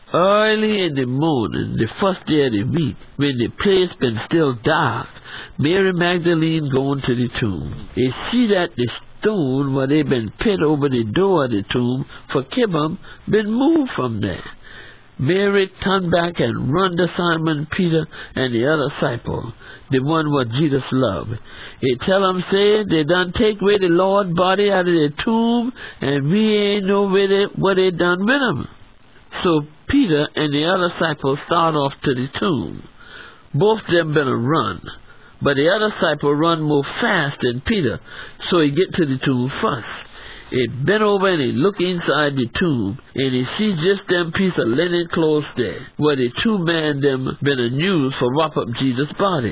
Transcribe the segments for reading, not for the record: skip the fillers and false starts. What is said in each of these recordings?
Early in the morning, the first day of the week, when the place been still dark, Mary Magdalene going to the tomb. They see that the stone where they been put over the door of the tomb for Kibum been moved from there. Mary turned back and run to Simon Peter and the other disciple, the one what Jesus loved. He tell them, say, they done take away the Lord's body out of the tomb, and we ain't know what they done with him. So Peter and the other disciple start off to the tomb. Both of them better run, but the other disciple run more fast than Peter, so he get to the tomb first. He bent over and he look inside the tomb, and he see just them piece of linen clothes there, where the two men them been used for wrap up Jesus' body.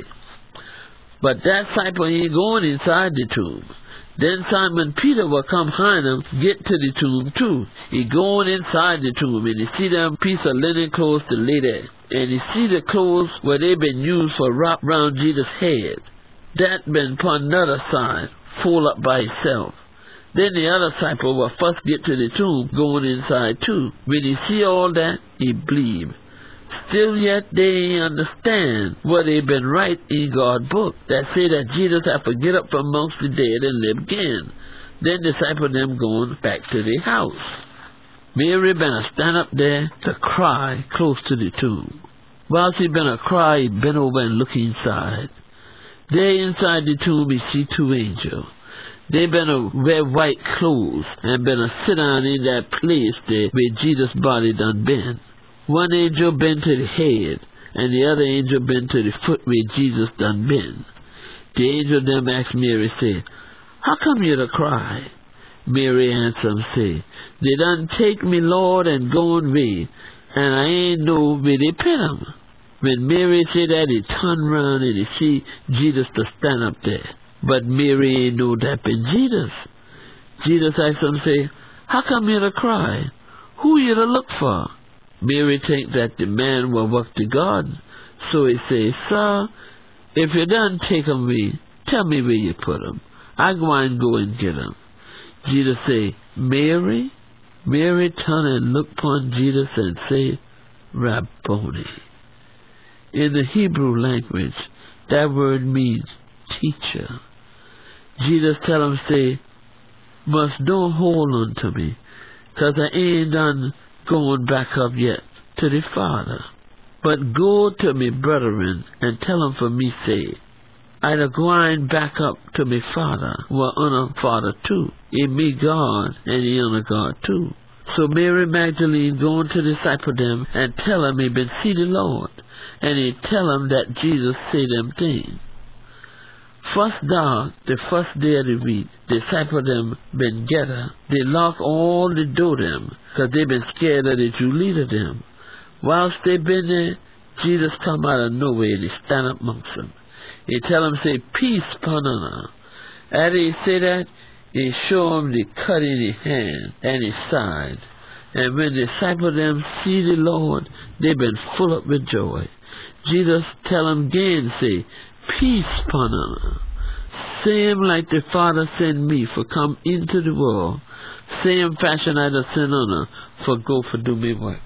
But that disciple ain't going inside the tomb. Then Simon Peter will come behind him, get to the tomb too. He going inside the tomb, and he see them piece of linen clothes to lay there. And he see the clothes where they been used for wrap round Jesus' head. That been upon another side, fold up by itself. Then the other disciple will first get to the tomb, going inside too. When he see all that, he believe. Still yet they ain't understand what they been write in God's book that say that Jesus have to get up from amongst the dead and live again. Then disciple them going back to their house. Mary been a stand up there to cry close to the tomb. Whilst he been a cry, he bent over and look inside. There inside the tomb he see two angels. They been a wear white clothes and been a sit down in that place there where Jesus' body done been. One angel been to the head, and the other angel been to the foot where Jesus done been. The angel them asked Mary, say, how come you to cry? Mary answered and say, they done take me, Lord, and gone away, and I ain't know where they put him. When Mary said that, he turned round and he see Jesus to stand up there. But Mary ain't know that been Jesus. Jesus asked him, say, how come you to cry? Who you to look for? Mary think that the man will work the garden. So he say, sir, if you done take him away, tell me where you put him. I go and get him. Jesus say, Mary? Mary turn and look upon Jesus and say, Rabboni. In the Hebrew language, that word means teacher. Jesus tell him, say, must don't hold on to me, 'cause I ain't done going back up yet to the Father. But go to me brethren and tell them for me, say, I'd going back up to me Father, well honor Father too. In me God, and he honor God too. So Mary Magdalene going to disciple them and tell them he been see the Lord, and he tell them that Jesus say them things. First dark, the first day of the week, disciple them been gather. They lock all the door them, 'cause they been scared of the Jew leader them. Whilst they been there, Jesus come out of nowhere and he stand up amongst them. He tell them, say, peace upon honor. After he say that, he show them the cut in his hand and his side. And when the disciple them see the Lord, they been full up with joy. Jesus tell them again, say, peace upon honor. Same like the Father sent me for come into the world, same fashion I send honor for go for do me work.